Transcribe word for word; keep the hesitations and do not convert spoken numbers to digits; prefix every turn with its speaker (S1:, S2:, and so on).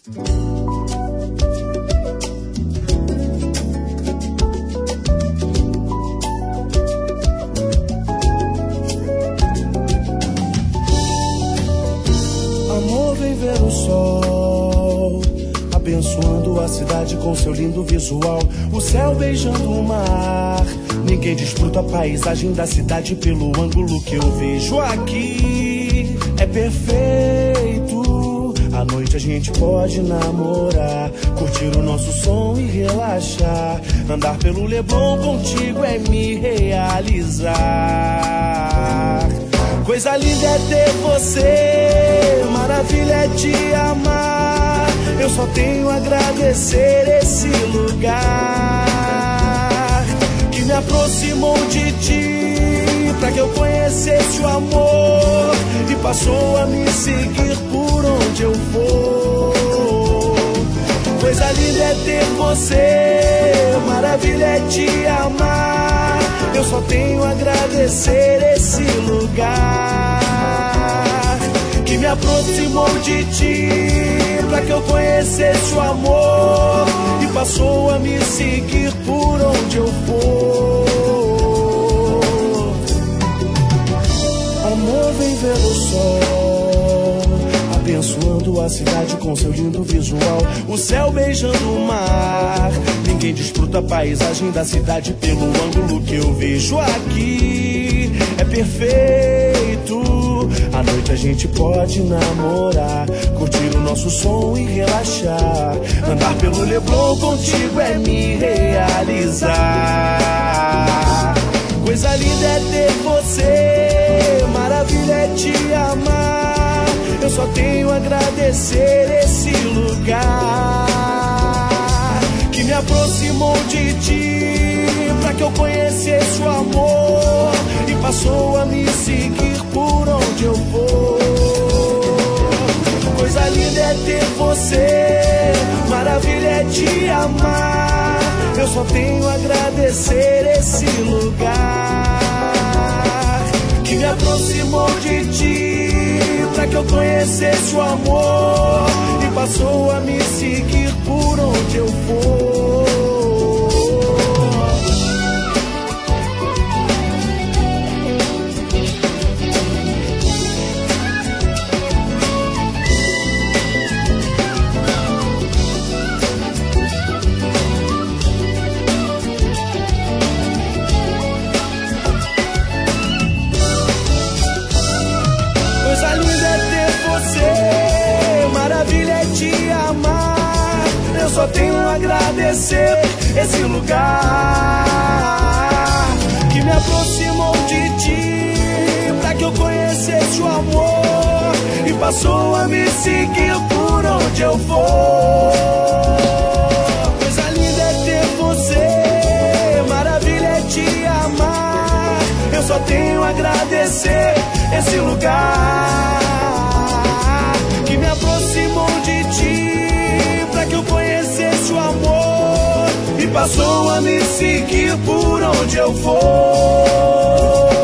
S1: Amor, vem ver o sol, abençoando a cidade com seu lindo visual. O céu beijando o mar, ninguém desfruta a paisagem da cidade pelo ângulo que eu vejo aqui. É perfeito, à noite a gente pode namorar, curtir o nosso som e relaxar. Andar pelo Leblon contigo é me realizar. Coisa linda é ter você, maravilha é te amar. Eu só tenho a agradecer esse lugar que me aproximou de ti, pra que eu conhecesse o amor e passou a me seguir por onde eu for. Coisa linda é ter você, maravilha é te amar. Eu só tenho a agradecer esse lugar que me aproximou de ti, pra que eu conhecesse o amor e passou a me seguir por onde eu for. Amor, vem ver o sol, abençoando a cidade com seu lindo visual. O céu beijando o mar, ninguém desfruta a paisagem da cidade pelo ângulo que eu vejo aqui. É perfeito, à noite a gente pode namorar, curtir o nosso som e relaxar. Andar pelo Leblon contigo é me realizar. Coisa linda é ter você, maravilha é te amar. Eu só tenho a agradecer esse lugar que me aproximou de ti, pra que eu conhecesse o amor e passou a me seguir por onde eu for. Coisa linda é ter você, maravilha é te amar. Eu só tenho a agradecer esse lugar que me aproximou de ti, pra que eu conhecesse o amor e passou a me seguir por onde eu for. Maravilha é te amar. Eu só tenho a agradecer esse lugar que me aproximou de ti, pra que eu conhecesse o amor e passou a me seguir por onde eu for. Coisa linda é ter você, maravilha é te amar. Eu só tenho a agradecer esse lugar que me aproximou de ti, pra que eu conhecesse o amor e passou a me seguir por onde eu for.